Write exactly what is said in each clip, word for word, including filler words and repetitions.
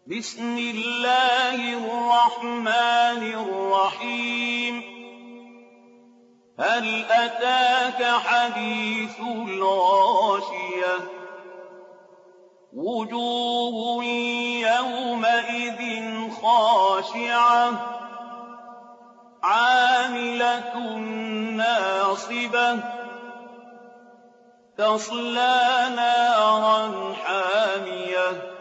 بسم الله الرحمن الرحيم هل أتاك حديث الغاشية وجوه يومئذ خاشعة عاملة ناصبة تصلى نارا حامية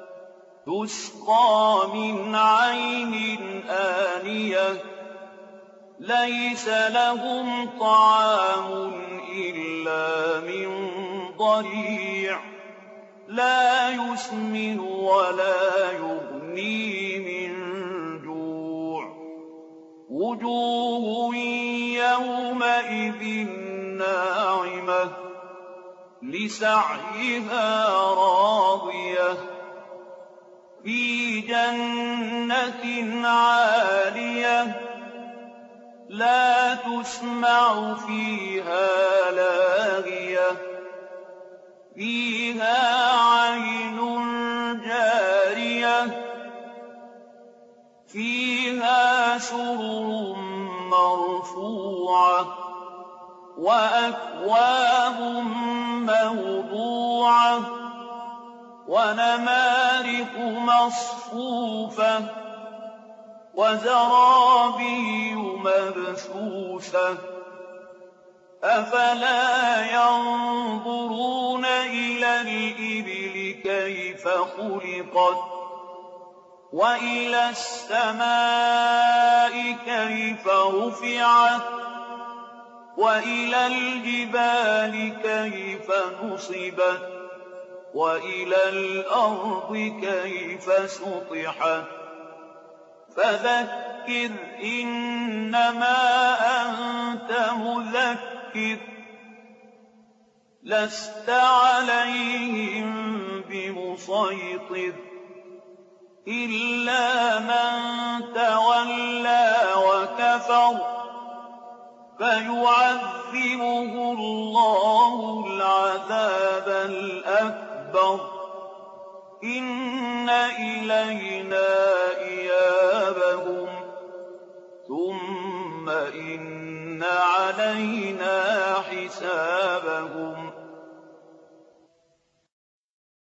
تسقى من عين آنية ليس لهم طعام إلا من ضريع لا يسمن ولا يغني من جوع وجوه يومئذ ناعمة لسعيها راضية في جنة عالية لا تسمع فيها لاغية فيها عين جارية فيها سرر مرفوعة وأكواب موضوعة ونمارق مصفوفة وزرابي مبثوثة أفلا ينظرون إلى الإبل كيف خلقت وإلى السماء كيف رفعت وإلى الجبال كيف نصبت وإلى الأرض كيف سطحت فذكر إنما أنت مذكر لست عليهم بمسيطر إلا من تولى وكفر فيعذبه الله العذاب الأكبر إن إلينا إيابهم